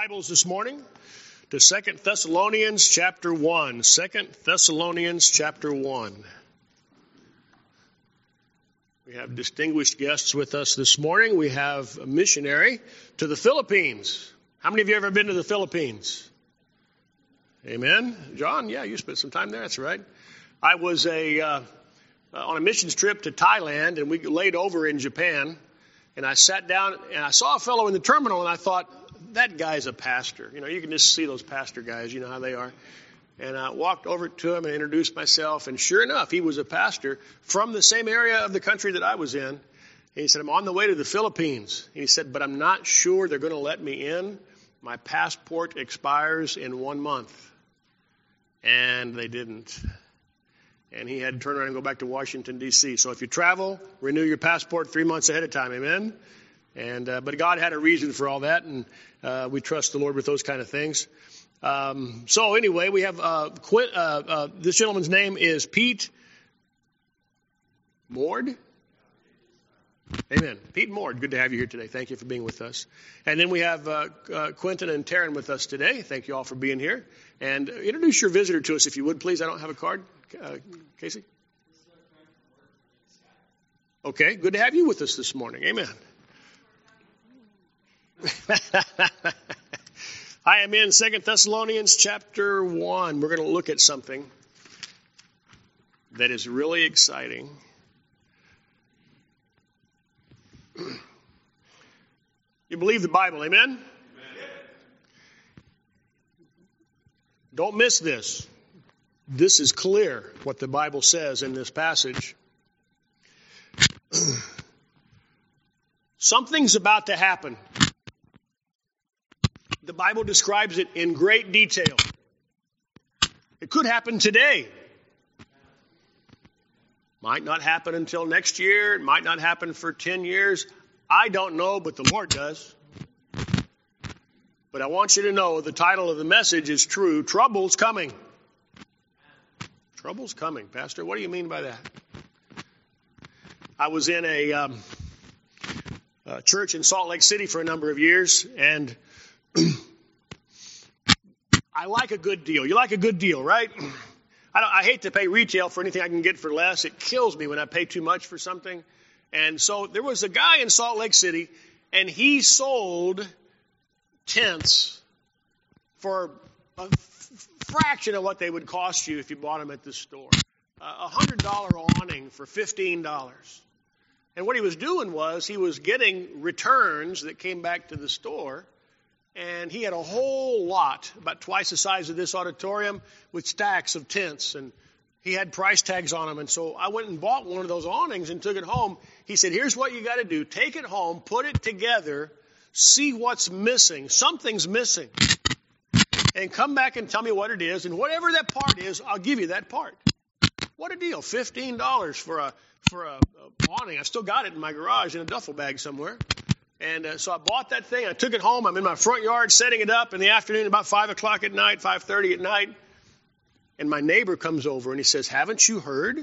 Bibles this morning to 2 Thessalonians chapter 1. 2 Thessalonians chapter 1. We have distinguished guests with us this morning. We have a missionary to the Philippines. How many of you have ever been to the Philippines? Amen. John, yeah, you spent some time there. That's right. I was on a missions trip to Thailand, and we laid over in Japan. And I sat down, and I saw a fellow in the terminal, and I thought, that guy's a pastor. You know, you can just see those pastor guys, you know how they are. And I walked over to him and introduced myself, and sure enough, he was a pastor from the same area of the country that I was in. And he said, I'm on the way to the Philippines. And he said, but I'm not sure they're going to let me in. My passport expires in 1 month. And they didn't. And he had to turn around and go back to Washington, D.C. So if you travel, renew your passport 3 months ahead of time. Amen? And but God had a reason for all that, and we trust the Lord with those kind of things. So anyway, we have this gentleman's name is Pete Mord. Amen. Pete Mord, good to have you here today. Thank you for being with us. And then we have Quentin and Taryn with us today. Thank you all for being here. And introduce your visitor to us, if you would, please. I don't have a card. Casey? Okay, good to have you with us this morning. Amen. I am in 2 Thessalonians chapter 1. We're going to look at something that is really exciting. You believe the Bible, amen? Amen. Don't miss this. This is clear what the Bible says in this passage. Something's about to happen. The Bible describes it in great detail. It could happen today. Might not happen until next year. It might not happen for 10 years. I don't know, but the Lord does. But I want you to know the title of the message is true. Trouble's coming. Trouble's coming. Pastor, what do you mean by that? I was in a church in Salt Lake City for a number of years, and I like a good deal. You like a good deal, right? I hate to pay retail for anything I can get for less. It kills me when I pay too much for something. And so there was a guy in Salt Lake City, and he sold tents for a fraction of what they would cost you if you bought them at the store. A $100 awning for $15. And what he was doing was he was getting returns that came back to the store. And he had a whole lot, about twice the size of this auditorium, with stacks of tents. And he had price tags on them. And so I went and bought one of those awnings and took it home. He said, here's what you got to do. Take it home, put it together, see what's missing. Something's missing. And come back and tell me what it is. And whatever that part is, I'll give you that part. What a deal. $15 for a awning. I still got it in my garage in a duffel bag somewhere. And so I bought that thing. I took it home. I'm in my front yard setting it up in the afternoon, about 5 o'clock at night, 5:30 at night. And my neighbor comes over and he says, haven't you heard?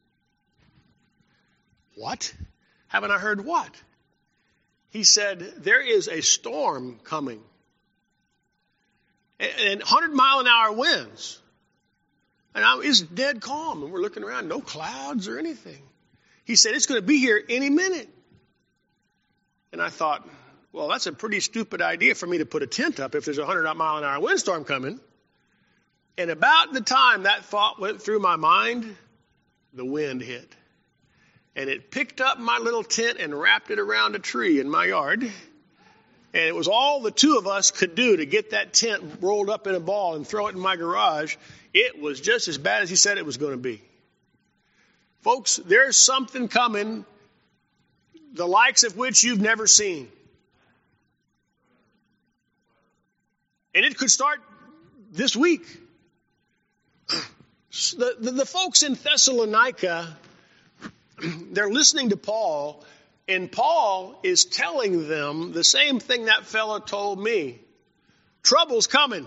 What? Haven't I heard what? He said, there is a storm coming. And 100-mile-an-hour winds. And it's dead calm. And we're looking around, no clouds or anything. He said, it's going to be here any minute. And I thought, well, that's a pretty stupid idea for me to put a tent up if there's a 100-mile-an-hour windstorm coming. And about the time that thought went through my mind, the wind hit. And it picked up my little tent and wrapped it around a tree in my yard. And it was all the two of us could do to get that tent rolled up in a ball and throw it in my garage. It was just as bad as he said it was going to be. Folks, there's something coming, the likes of which you've never seen. And it could start this week. The folks in Thessalonica, they're listening to Paul, and Paul is telling them the same thing that fellow told me. Trouble's coming.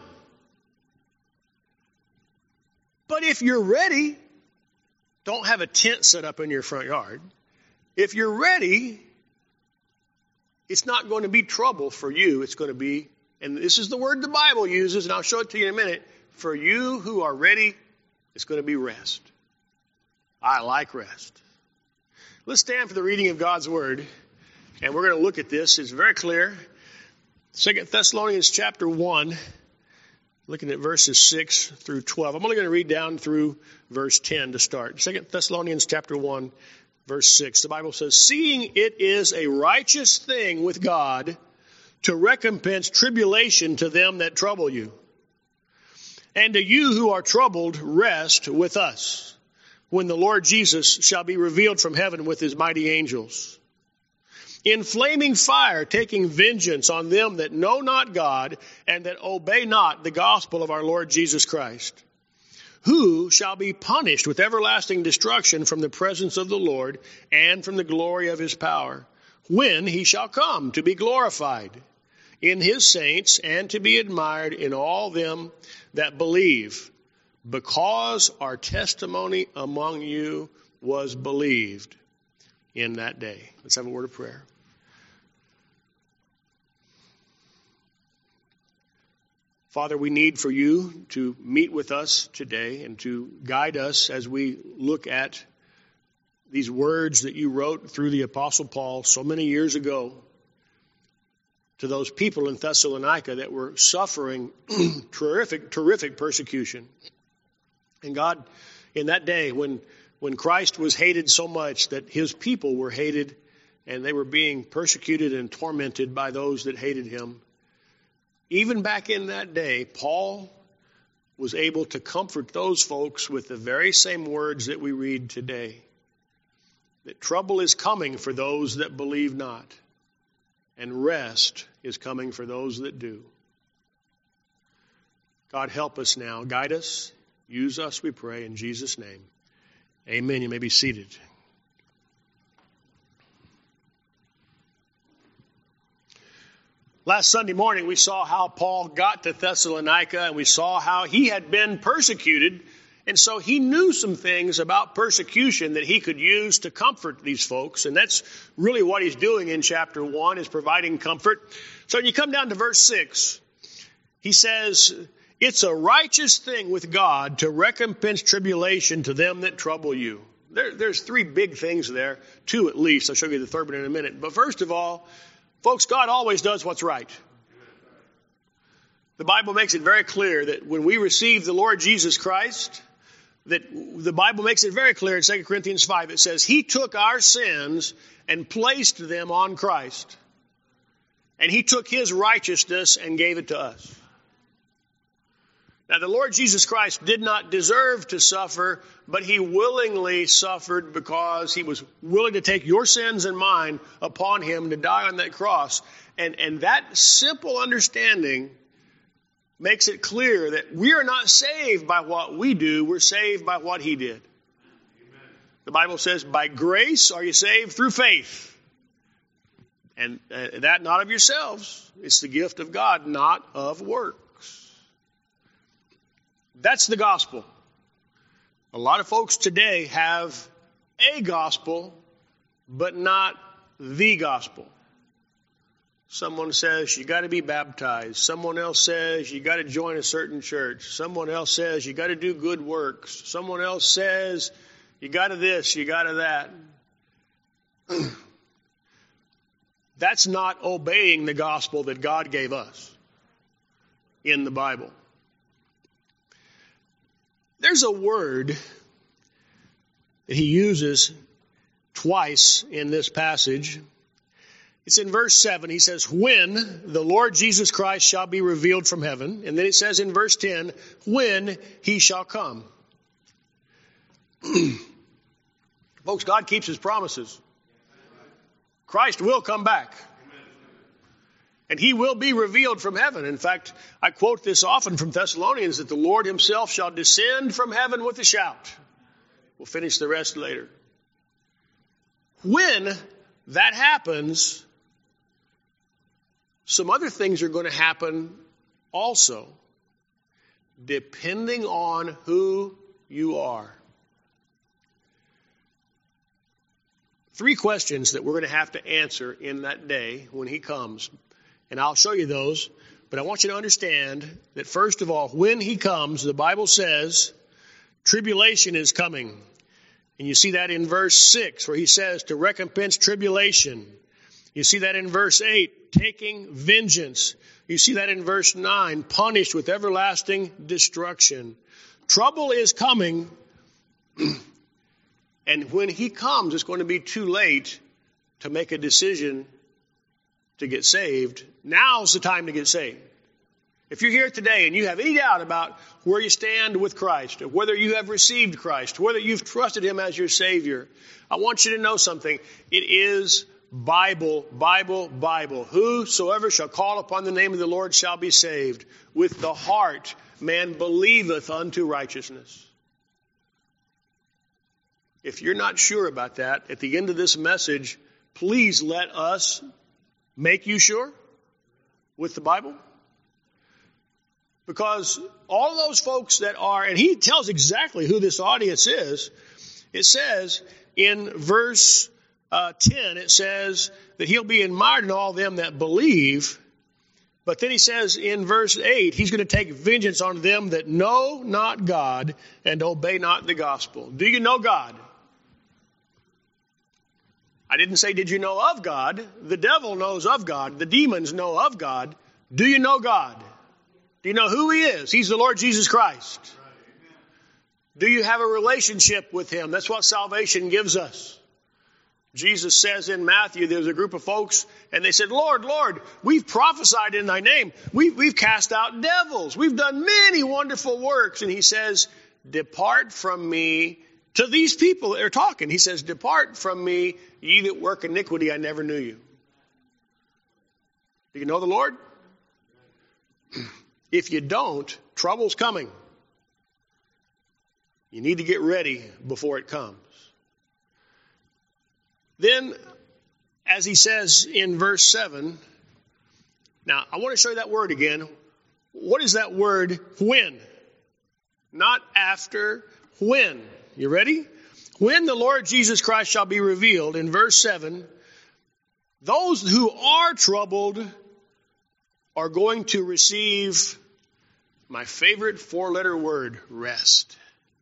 But if you're ready, don't have a tent set up in your front yard. If you're ready, it's not going to be trouble for you. It's going to be And this is the word the Bible uses, and I'll show it to you in a minute. For you who are ready, it's going to be rest. I like rest. Let's stand for the reading of God's word, and we're going to look at this. It's very clear. 2 Thessalonians chapter 1, looking at verses 6 through 12. I'm only going to read down through verse 10 to start. 2 Thessalonians chapter 1, verse 6. The Bible says, seeing it is a righteous thing with God to recompense tribulation to them that trouble you, and to you who are troubled, rest with us, when the Lord Jesus shall be revealed from heaven with his mighty angels, in flaming fire, taking vengeance on them that know not God, and that obey not the gospel of our Lord Jesus Christ, who shall be punished with everlasting destruction from the presence of the Lord and from the glory of his power, when he shall come to be glorified in his saints and to be admired in all them that believe, because our testimony among you was believed in that day. Let's have a word of prayer. Father, we need for you to meet with us today and to guide us as we look at these words that you wrote through the Apostle Paul so many years ago to those people in Thessalonica that were suffering terrific persecution. And God, in that day when Christ was hated so much that his people were hated and they were being persecuted and tormented by those that hated him, even back in that day, Paul was able to comfort those folks with the very same words that we read today. That trouble is coming for those that believe not, and rest is coming for those that do. God, help us now. Guide us. Use us, we pray, in Jesus' name. Amen. You may be seated. Last Sunday morning, we saw how Paul got to Thessalonica, and we saw how he had been persecuted. And so he knew some things about persecution that he could use to comfort these folks. And that's really what he's doing in chapter 1, is providing comfort. So when you come down to verse 6, he says, it's a righteous thing with God to recompense tribulation to them that trouble you. There's three big things there, two at least. I'll show you the third one in a minute. But first of all, folks, God always does what's right. The Bible makes it very clear that when we receive the Lord Jesus Christ, that the Bible makes it very clear in 2 Corinthians 5, it says, he took our sins and placed them on Christ. And he took his righteousness and gave it to us. Now, the Lord Jesus Christ did not deserve to suffer, but he willingly suffered because he was willing to take your sins and mine upon him to die on that cross. And that simple understanding makes it clear that we are not saved by what we do. We're saved by what he did. Amen. The Bible says, by grace are you saved through faith. And that not of yourselves. It's the gift of God, not of works. That's the gospel. A lot of folks today have a gospel, but not the gospel. Someone says you got to be baptized. Someone else says you got to join a certain church. Someone else says you got to do good works. Someone else says you got to this, you got to that. That's not obeying the gospel that God gave us in the Bible. There's a word that he uses twice in this passage. It's in verse 7. He says, when the Lord Jesus Christ shall be revealed from heaven. And then it says in verse 10, when he shall come. Folks, God keeps his promises. Christ will come back. And he will be revealed from heaven. In fact, I quote this often from Thessalonians, that the Lord himself shall descend from heaven with a shout. We'll finish the rest later. When that happens, some other things are going to happen also, depending on who you are. 3 questions that we're going to have to answer in that day when he comes. And I'll show you those. But I want you to understand that first of all, when he comes, the Bible says tribulation is coming. And you see that in verse 6 where he says to recompense tribulation. You see that in verse 8, taking vengeance. You see that in verse 9, punished with everlasting destruction. Trouble is coming, and when he comes, it's going to be too late to make a decision to get saved. Now's the time to get saved. If you're here today and you have any doubt about where you stand with Christ, or whether you have received Christ, whether you've trusted him as your Savior, I want you to know something. It is Bible, Bible, Bible. Whosoever shall call upon the name of the Lord shall be saved. With the heart man believeth unto righteousness. If you're not sure about that, at the end of this message, please let us make you sure with the Bible. Because all those folks that are, and he tells exactly who this audience is. It says in verse 10, it says that he'll be admired in all them that believe. But then he says in verse 8, he's going to take vengeance on them that know not God and obey not the gospel. Do you know God? I didn't say, did you know of God? The devil knows of God. The demons know of God. Do you know God? Do you know who he is? He's the Lord Jesus Christ. Do you have a relationship with him? That's what salvation gives us. Jesus says in Matthew, there's a group of folks, and they said, Lord, Lord, we've prophesied in thy name. We've cast out devils. We've done many wonderful works. And he says, depart from me. To these people that are talking, he says, depart from me, ye that work iniquity, I never knew you. Do you know the Lord? If you don't, trouble's coming. You need to get ready before it comes. Then, as he says in verse 7, now I want to show you that word again. What is that word when? Not after, when. You ready? When the Lord Jesus Christ shall be revealed, in verse 7, those who are troubled are going to receive my favorite 4-letter word, rest.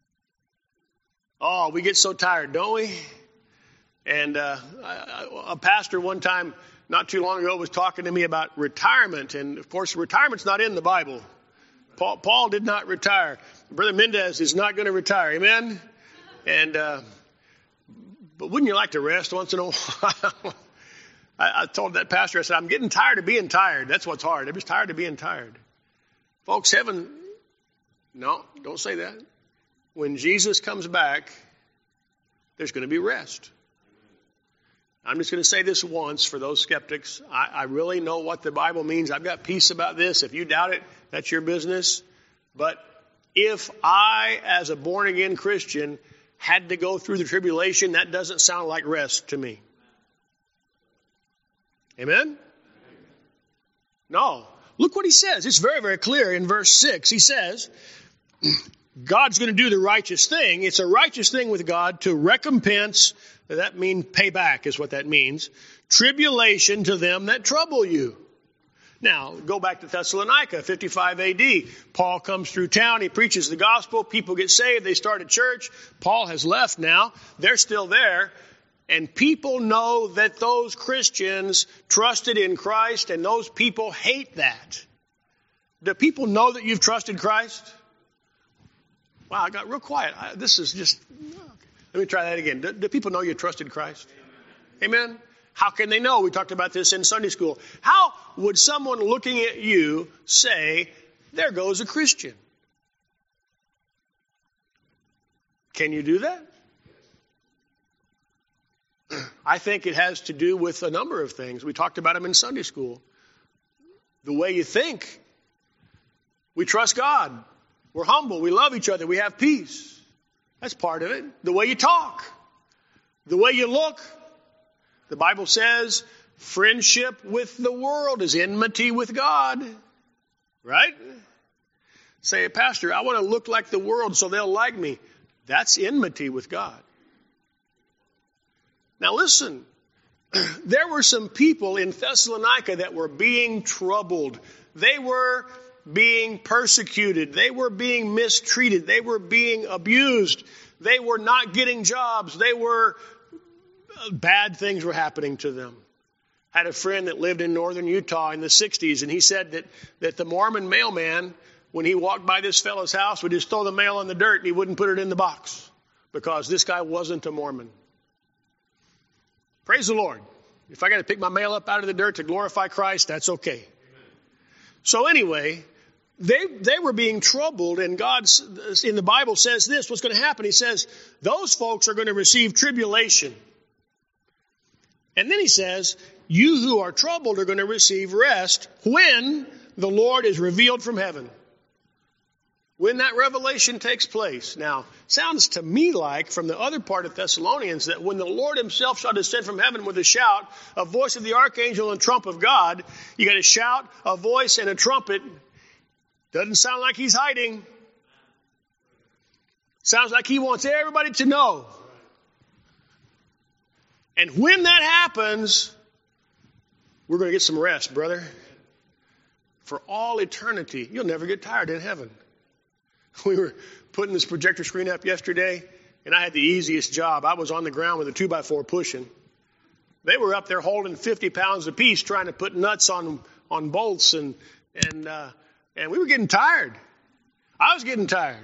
Oh, we get so tired, don't we? And a pastor one time, not too long ago, was talking to me about retirement. And, of course, retirement's not in the Bible. Paul did not retire. Brother Mendez is not going to retire. Amen? And but wouldn't you like to rest once in a while? I told that pastor, I said, I'm getting tired of being tired. That's what's hard. I'm just tired of being tired. Folks, heaven, no, don't say that. When Jesus comes back, there's going to be rest. I'm just going to say this once for those skeptics. I really know what the Bible means. I've got peace about this. If you doubt it, that's your business. But if I, as a born-again Christian, had to go through the tribulation, that doesn't sound like rest to me. Amen? No. Look what he says. It's very, very clear in verse 6. He says, God's going to do the righteous thing. It's a righteous thing with God to recompense, that means pay back is what that means, tribulation to them that trouble you. Now, go back to Thessalonica, 55 A.D. Paul comes through town. He preaches the gospel. People get saved. They start a church. Paul has left now. They're still there. And people know that those Christians trusted in Christ, and those people hate that. Do people know that you've trusted Christ? Wow, I got real quiet. This is just... Let me try that again. Do people know you trusted Christ? Amen? How can they know? We talked about this in Sunday school. How would someone looking at you say, there goes a Christian? Can you do that? I think it has to do with a number of things. We talked about them in Sunday school. The way you think. We trust God. We're humble. We love each other. We have peace. That's part of it. The way you talk. The way you look. The Bible says friendship with the world is enmity with God. Right? Say, Pastor, I want to look like the world so they'll like me. That's enmity with God. Now listen, there were some people in Thessalonica that were being troubled. They were being persecuted. They were being mistreated. They were being abused. They were not getting jobs. Bad things were happening to them. I had a friend that lived in northern Utah in the 60s, and he said that the Mormon mailman, when he walked by this fellow's house, would just throw the mail in the dirt and he wouldn't put it in the box because this guy wasn't a Mormon. Praise the Lord. If I got to pick my mail up out of the dirt to glorify Christ, that's okay. Amen. So anyway, they were being troubled, and God in the Bible says this, what's going to happen? He says, those folks are going to receive tribulation. And then he says, you who are troubled are going to receive rest when the Lord is revealed from heaven. When that revelation takes place. Now, sounds to me like from the other part of Thessalonians that when the Lord himself shall descend from heaven with a shout, a voice of the archangel and trump of God, you got a shout, a voice, and a trumpet. Doesn't sound like he's hiding. Sounds like he wants everybody to know. And when that happens, we're going to get some rest, brother. For all eternity. You'll never get tired in heaven. We were putting this projector screen up yesterday, and I had the easiest job. I was on the ground with a 2x4 pushing. They were up there holding 50 pounds apiece trying to put nuts on bolts, and we were getting tired. I was getting tired.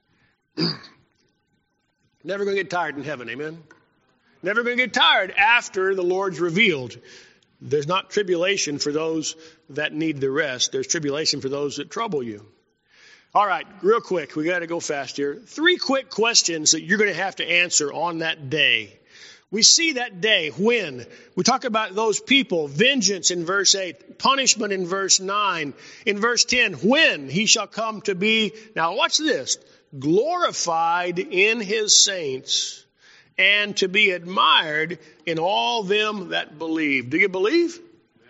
Never going to get tired in heaven, amen? Never going to get tired after the Lord's revealed. There's not tribulation for those that need the rest. There's tribulation for those that trouble you. All right, real quick. We got to go fast here. 3 quick questions that you're going to have to answer on that day. We see that day when. We talk about those people. Vengeance in verse 8. Punishment in verse 9. In verse 10, when he shall come to be, now watch this, glorified in his saints and to be admired in all them that believe. Do you believe?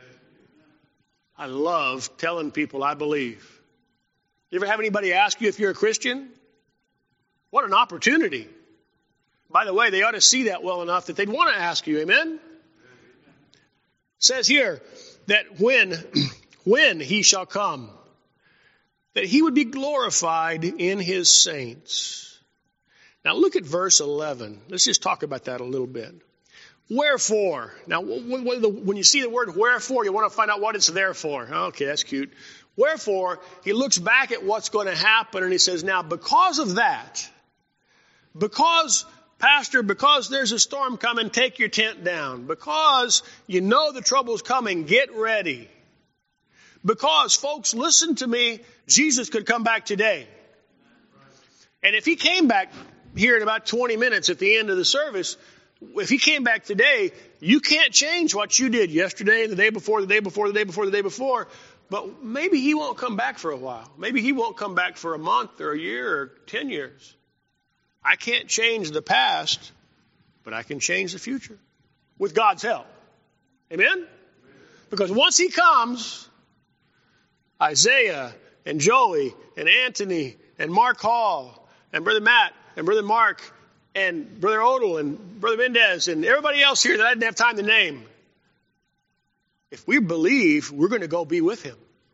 I love telling people I believe. You ever have anybody ask you if you're a Christian? What an opportunity. By the way, they ought to see that well enough that they'd want to ask you, amen? It says here that when he shall come, that he would be glorified in his saints. Now look at verse 11. Let's just talk about that a little bit. Wherefore. Now, when you see the word wherefore, you want to find out what it's there for. Okay, that's cute. Wherefore, he looks back at what's going to happen and he says, now because of that, because there's a storm coming, take your tent down. Because you know the trouble's coming, get ready. Because, folks, listen to me, Jesus could come back today. And if he came back here in about 20 minutes at the end of the service, if he came back today, you can't change what you did yesterday, the day before, the day before, the day before, the day before. But maybe he won't come back for a while. Maybe he won't come back for a month or a year or 10 years. I can't change the past, but I can change the future with God's help. Amen? Because once he comes, Isaiah and Joey and Anthony and Mark Hall and Brother Matt and Brother Mark and Brother Odell and Brother Mendez and everybody else here that I didn't have time to name, if we believe, we're going to go be with him.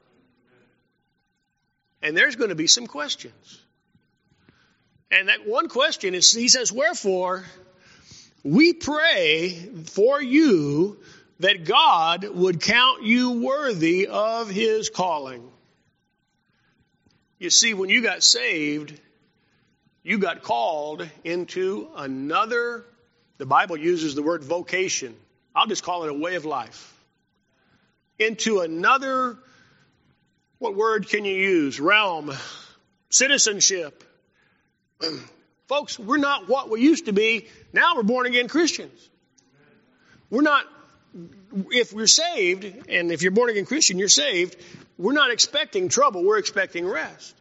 And there's going to be some questions. And that one question is, he says, wherefore, we pray for you that God would count you worthy of his calling. You see, when you got saved, you got called into another, the Bible uses the word vocation. I'll just call it a way of life. Into another, what word can you use? Realm, citizenship. Folks, we're not what we used to be. Now we're born again Christians. We're not, if we're saved, and if you're born again Christian, you're saved, we're not expecting trouble, we're expecting rest.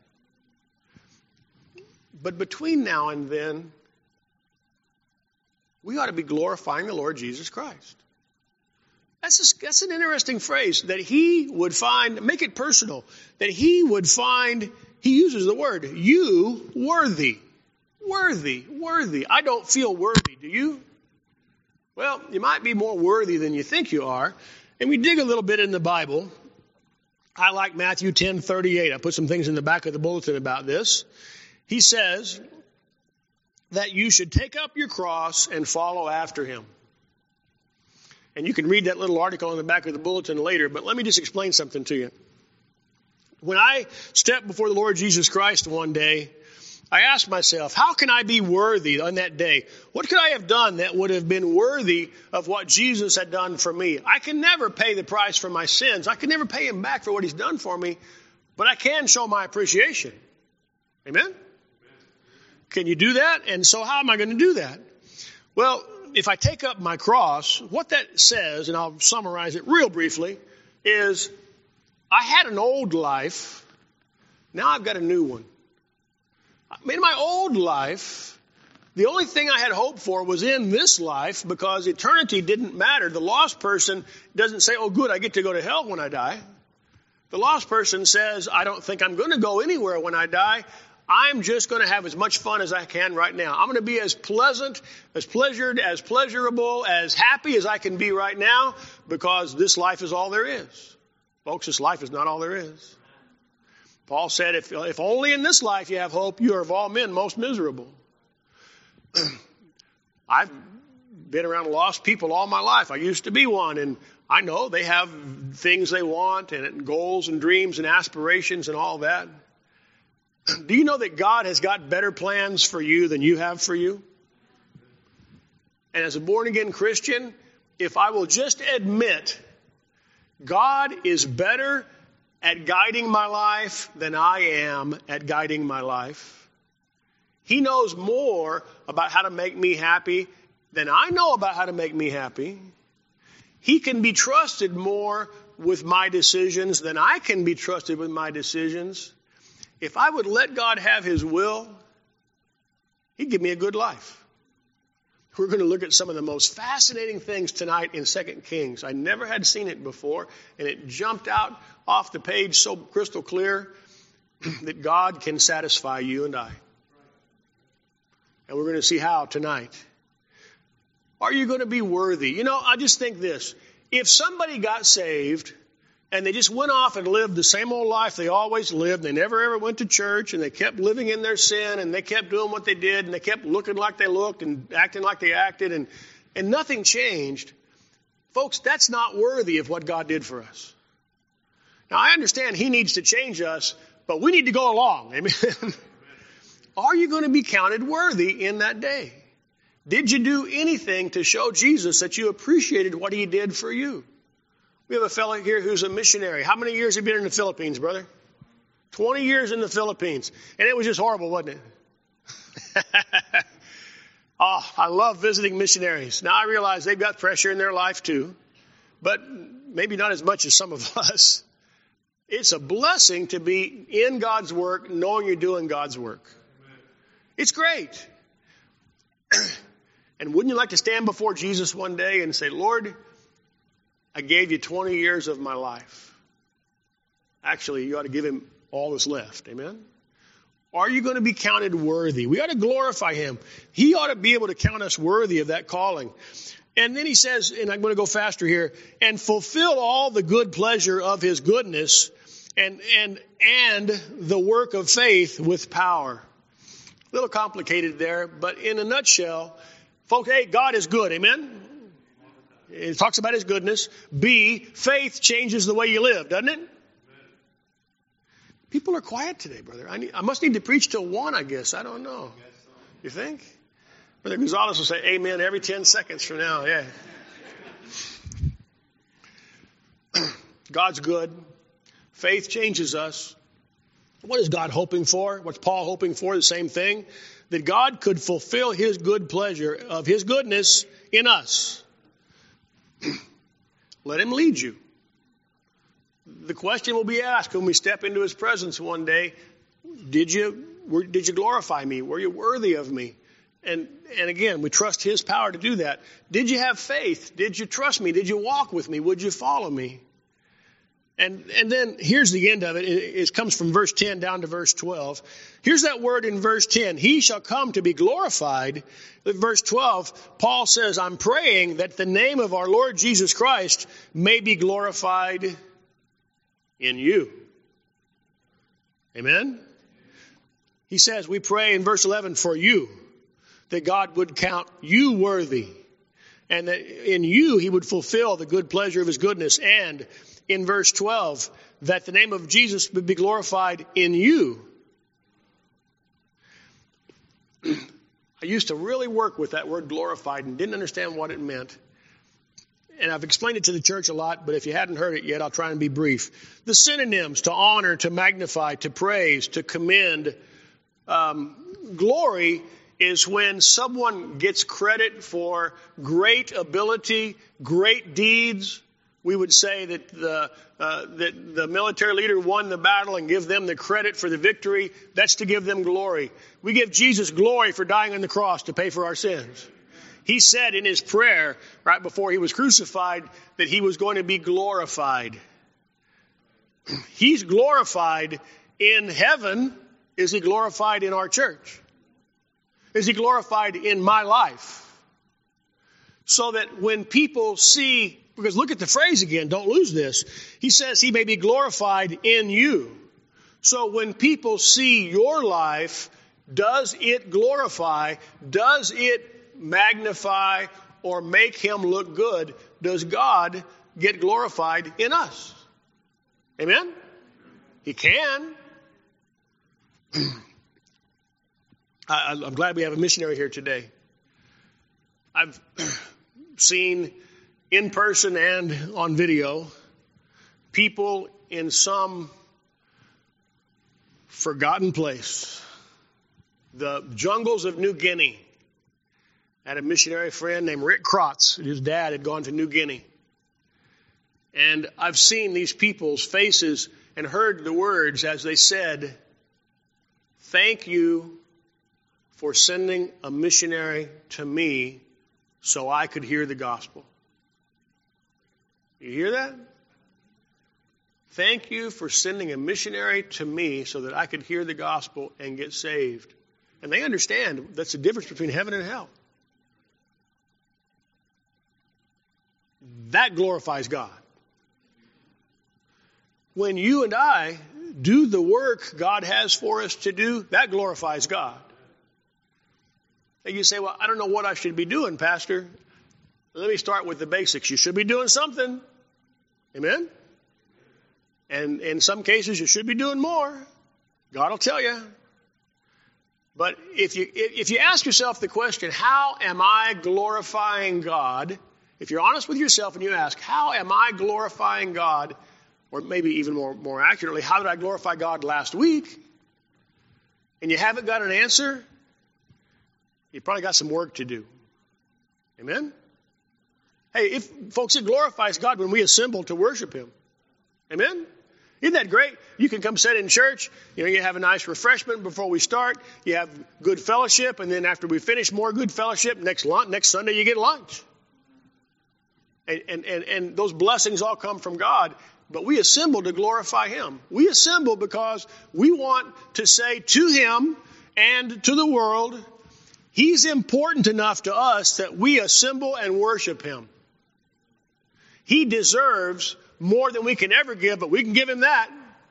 But between now and then, we ought to be glorifying the Lord Jesus Christ. That's an interesting phrase, that he would find, make it personal, that he would find, he uses the word, you worthy. Worthy, worthy. I don't feel worthy, do you? Well, you might be more worthy than you think you are. And we dig a little bit in the Bible. I like Matthew 10:38. I put some things in the back of the bulletin about this. He says that you should take up your cross and follow after him. And you can read that little article in the back of the bulletin later, but let me just explain something to you. When I stepped before the Lord Jesus Christ one day, I asked myself, how can I be worthy on that day? What could I have done that would have been worthy of what Jesus had done for me? I can never pay the price for my sins. I can never pay him back for what he's done for me, but I can show my appreciation. Amen? Can you do that? And so how am I going to do that? Well, if I take up my cross, what that says, and I'll summarize it real briefly, is I had an old life. Now I've got a new one. In my old life, the only thing I had hope for was in this life because eternity didn't matter. The lost person doesn't say, oh, good, I get to go to hell when I die. The lost person says, I don't think I'm going to go anywhere when I die. I'm just going to have as much fun as I can right now. I'm going to be as pleasant, as pleasured, as pleasurable, as happy as I can be right now because this life is all there is. Folks, this life is not all there is. Paul said, if only in this life you have hope, you are of all men most miserable. I've been around lost people all my life. I used to be one, and I know they have things they want and goals and dreams and aspirations and all that. Do you know that God has got better plans for you than you have for you? And as a born-again Christian, if I will just admit God is better at guiding my life than I am at guiding my life. He knows more about how to make me happy than I know about how to make me happy. He can be trusted more with my decisions than I can be trusted with my decisions. If I would let God have his will, he'd give me a good life. We're going to look at some of the most fascinating things tonight in 2 Kings. I never had seen it before, and it jumped out off the page so crystal clear that God can satisfy you and I. And we're going to see how tonight. Are you going to be worthy? You know, I just think this. If somebody got saved and they just went off and lived the same old life they always lived, they never ever went to church, and they kept living in their sin, and they kept doing what they did, and they kept looking like they looked and acting like they acted, and nothing changed, folks, that's not worthy of what God did for us. Now, I understand he needs to change us, but we need to go along. Amen. Are you going to be counted worthy in that day? Did you do anything to show Jesus that you appreciated what he did for you? We have a fellow here who's a missionary. How many years have you been in the Philippines, brother? 20 years in the Philippines. And it was just horrible, wasn't it? Oh, I love visiting missionaries. Now I realize they've got pressure in their life too, but maybe not as much as some of us. It's a blessing to be in God's work, knowing you're doing God's work. It's great. And wouldn't you like to stand before Jesus one day and say, Lord, I gave you 20 years of my life. Actually, you ought to give him all that's left. Amen? Are you going to be counted worthy? We ought to glorify him. He ought to be able to count us worthy of that calling. And then he says, and I'm going to go faster here, and fulfill all the good pleasure of his goodness and the work of faith with power. A little complicated there, but in a nutshell, folks, A, God is good. Amen? It talks about his goodness. B, faith changes the way you live, doesn't it? People are quiet today, brother. I must need to preach till 1, I guess. I don't know. You think? Brother Gonzalez will say amen every 10 seconds from now. Yeah. God's good. Faith changes us. What is God hoping for? What's Paul hoping for? The same thing. That God could fulfill his good pleasure of his goodness in us. Let him lead you. The question will be asked when we step into his presence one day, did you glorify me? Were you worthy of me? And again, we trust his power to do that. Did you have faith? Did you trust me? Did you walk with me? Would you follow me? And then here's the end of it. It comes from verse 10 down to verse 12. Here's that word in verse 10. He shall come to be glorified. In verse 12, Paul says, I'm praying that the name of our Lord Jesus Christ may be glorified in you. Amen? He says, we pray in verse 11 for you, that God would count you worthy, and that in you he would fulfill the good pleasure of his goodness. And in verse 12, that the name of Jesus would be glorified in you. I used to really work with that word glorified and didn't understand what it meant. And I've explained it to the church a lot, but if you hadn't heard it yet, I'll try and be brief. The synonyms to honor, to magnify, to praise, to commend, glory is when someone gets credit for great ability, great deeds. We would say that the military leader won the battle and give them the credit for the victory. That's to give them glory. We give Jesus glory for dying on the cross to pay for our sins. He said in his prayer right before he was crucified that he was going to be glorified. He's glorified in heaven. Is he glorified in our church? Is he glorified in my life? So that when people see, because look at the phrase again, don't lose this. He says he may be glorified in you. So when people see your life, does it glorify, does it magnify, or make him look good? Does God get glorified in us? Amen? He can. I'm glad we have a missionary here today. I've seen in person and on video people in some forgotten place, the jungles of New Guinea. I had a missionary friend named Rick Krotz. His dad had gone to New Guinea. And I've seen these people's faces and heard the words as they said, thank you for sending a missionary to me so I could hear the gospel. You hear that? Thank you for sending a missionary to me so that I could hear the gospel and get saved. And they understand that's the difference between heaven and hell. That glorifies God. When you and I do the work God has for us to do, that glorifies God. And you say, well, I don't know what I should be doing, Pastor. Let me start with the basics. You should be doing something. Amen? And in some cases, you should be doing more. God will tell you. But if you ask yourself the question, how am I glorifying God? If you're honest with yourself and you ask, how am I glorifying God? Or maybe even more accurately, how did I glorify God last week? And you haven't got an answer, you probably got some work to do. Amen? Hey, folks, it glorifies God when we assemble to worship Him. Amen? Isn't that great? You can come sit in church. You have a nice refreshment before we start. You have good fellowship. And then after we finish, more good fellowship. Next Sunday, you get lunch. And those blessings all come from God. But we assemble to glorify Him. We assemble because we want to say to Him and to the world, He's important enough to us that we assemble and worship Him. He deserves more than we can ever give, but we can give Him that.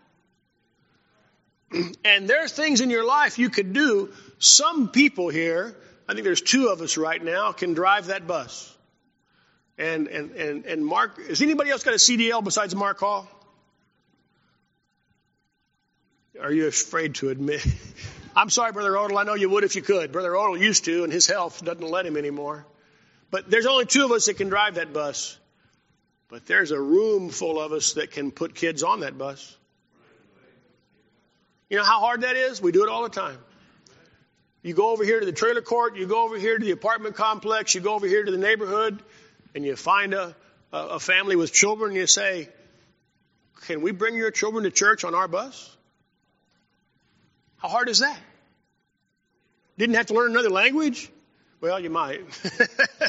And there's things in your life you could do. Some people here, I think there's 2 of us right now, can drive that bus. And Mark, has anybody else got a CDL besides Mark Hall? Are you afraid to admit? I'm sorry, Brother Odell. I know you would if you could. Brother Odell used to, and his health doesn't let him anymore. But there's only 2 of us that can drive that bus. But there's a room full of us that can put kids on that bus. You know how hard that is? We do it all the time. You go over here to the trailer court. You go over here to the apartment complex. You go over here to the neighborhood. And you find a family with children, and you say, can we bring your children to church on our bus? How hard is that? Didn't have to learn another language? Well, you might.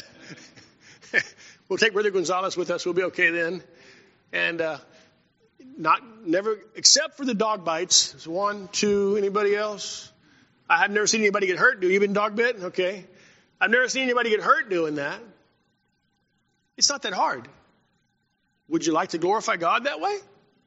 We'll take Brother Gonzalez with us. We'll be okay then. And Never, except for the dog bites. It's 1, 2, anybody else? I've never seen anybody get hurt. You been dog bit? Okay. I've never seen anybody get hurt doing that. It's not that hard. Would you like to glorify God that way?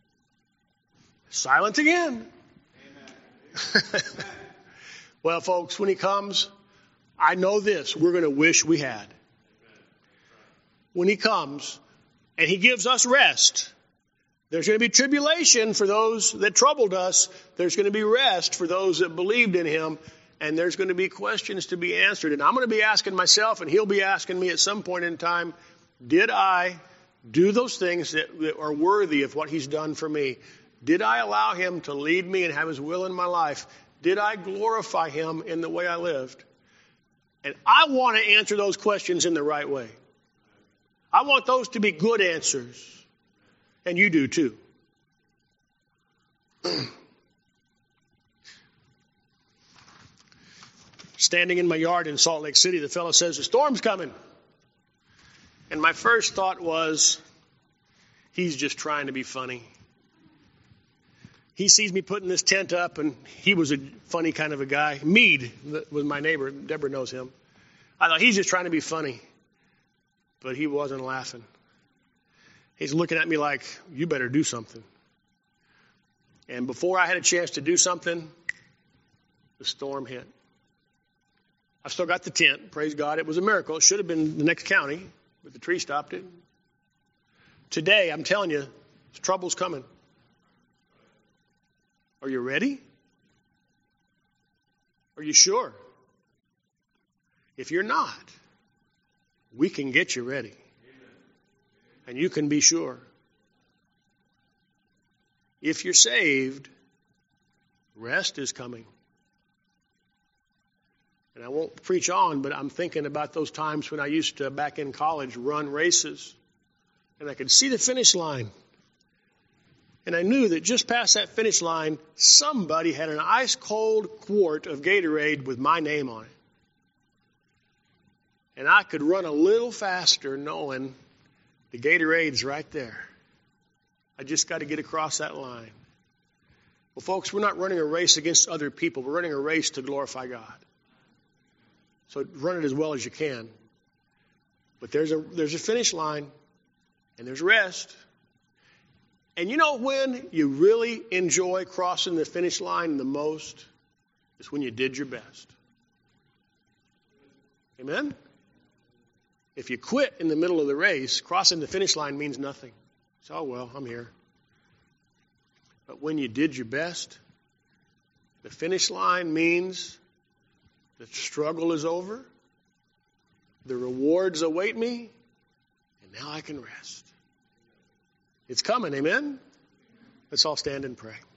Silent again. Amen. Well, folks, when he comes, I know this, we're going to wish we had. When he comes and he gives us rest, there's going to be tribulation for those that troubled us. There's going to be rest for those that believed in him. And there's going to be questions to be answered. And I'm going to be asking myself, and he'll be asking me at some point in time, did I do those things that are worthy of what he's done for me? Did I allow him to lead me and have his will in my life? Did I glorify him in the way I lived? And I want to answer those questions in the right way. I want those to be good answers. And you do too. Standing in my yard in Salt Lake City, the fellow says, the storm's coming. And my first thought was, he's just trying to be funny. He sees me putting this tent up, and he was a funny kind of a guy. Meade was my neighbor. Deborah knows him. I thought, he's just trying to be funny. But he wasn't laughing. He's looking at me like, you better do something. And before I had a chance to do something, the storm hit. I've still got the tent. Praise God. It was a miracle. It should have been the next county, but the tree stopped it. Today, I'm telling you, trouble's coming. Are you ready? Are you sure? If you're not, we can get you ready. And you can be sure. If you're saved, rest is coming. And I won't preach on, but I'm thinking about those times when I used to, back in college, run races. And I could see the finish line. And I knew that just past that finish line, somebody had an ice-cold quart of Gatorade with my name on it. And I could run a little faster knowing the Gatorade's right there. I just got to get across that line. Well, folks, we're not running a race against other people. We're running a race to glorify God. So run it as well as you can. But there's a finish line, and there's rest. And you know when you really enjoy crossing the finish line the most? It's when you did your best. Amen? If you quit in the middle of the race, crossing the finish line means nothing. So, oh, well, I'm here. But when you did your best, the finish line means the struggle is over. The rewards await me. And now I can rest. It's coming, amen? Let's all stand and pray.